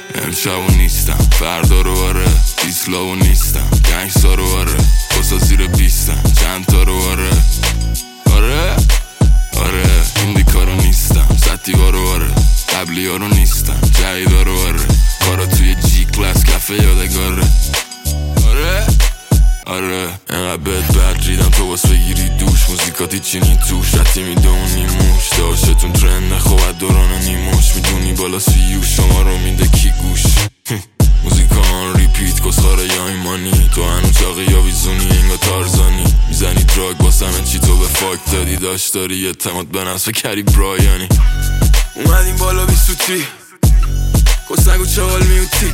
امشبو نیستم فردا رو آره، ایسلاو نیستم گنگستا رو آره، بسا زیر بیستم چند تا رو آره آره آره ایندیکا رو نیستم ستیوا رو آره، قبلی ها رو نیستم جهیدا رو آره، کارا توی جی کلاس کفه یادگاره آره آره اینقدر بد ریدم تو باس بگیری دوش، موزیکاتی چینی توش رتی میدونی موش داشتون ترنده خوبت دوران نیموش، میدونی بالا سیوش شما رو میده کی گوش موزیکا آن ریپیت کسخاره یا ایمانی، تو هنو چاقی یا ویزونی انگا تارزانی، میزنی دراگ باسمه چی تو به فاک دادی، داشت داری اعتماد به نفس کری برایانی، اومدیم بالا بی سوتی کسنگو چوال میوتی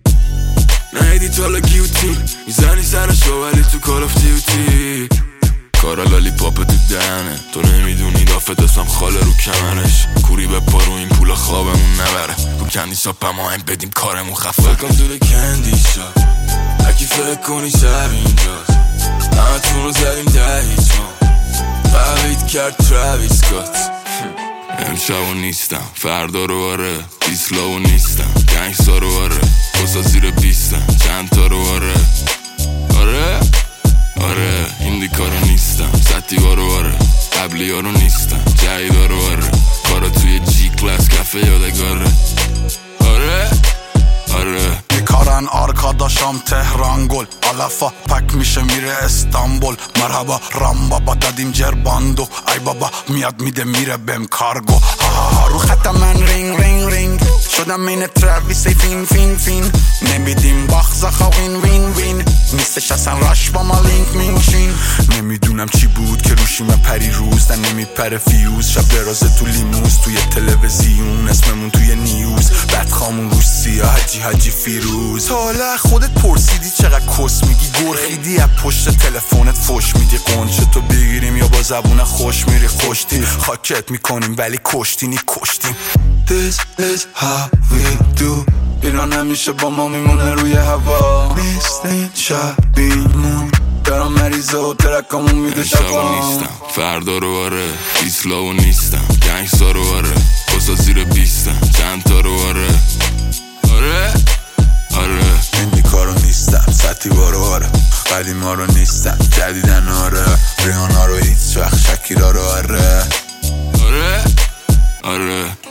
نهیدی تالا گیوتی، میزنی سرشو ولی تو کال آف دیوتی، کارا لالی پاپ تو دهنه، تو نمیدونی دافت اسمم خاله رو کمرش، کوری به پارو این پولا خوابمون نبره، تو کندی شاپ اما هم بدیم کارمون خفه Welcome to the candy shop هرکی فکر کنی شب اینجاست، همه تون رو زدیم ده هیچ ما قوید کرد تراویس سکات امشبو نیستم فردا رو آره، ایسلاو نیستم گنگستا رو آره، بسا زیر بیستم چند تا رو آره آره آره ایندیکا رو نیستم ستیوا رو آره، قبلی ها رو نیستم جهیدا رو آره، کارا توی جی کلاس کفه یادگاره آره آره میکارن آرکاداشام تهران گل علفا پک میشه میره استانبول، مرحبا رام بابا دادیم جرباندو، ای بابا میاد میده میره بهم کارگو، رو خط من رینگ رینگ رینگ شدم این تراویس فین فین فین، نمیدیم باخزاخا وین وین وین، نیستش اصلا راش با ما لینک مینشین، نمیدونم چی بود که روشیم پری روز در نمیپره فیوز، شب درازه تو لیموز توی تلویزیون اسممون توی نیوز، بدخامون روش سیاه حجی فیروز، حالا خودت پرسیدی چقدر کس میگی، گرخیدی از پشت تلفنت فوش میدی، قنچه تو بگیریم یا با زبون خوش میری خوشتی، خاکت میکنیم ولی کشتینی کشتیم. This is how we do ایران همیشه با ما میمونه روی هوا، نیستین شبیمون دارم مریضه و ترکامون میده شبا، نیستم فردا رو آره، ایسلاو نیستم گنگستا رو آره، بسا زیر بیستم چند تا رو آره آره آره ایندیکا رو نیستم ستیوا رو آره، قدیما رو نیستم جدیدن آره، ریانا رو هیچ وقت شکیرا رو آره آره آره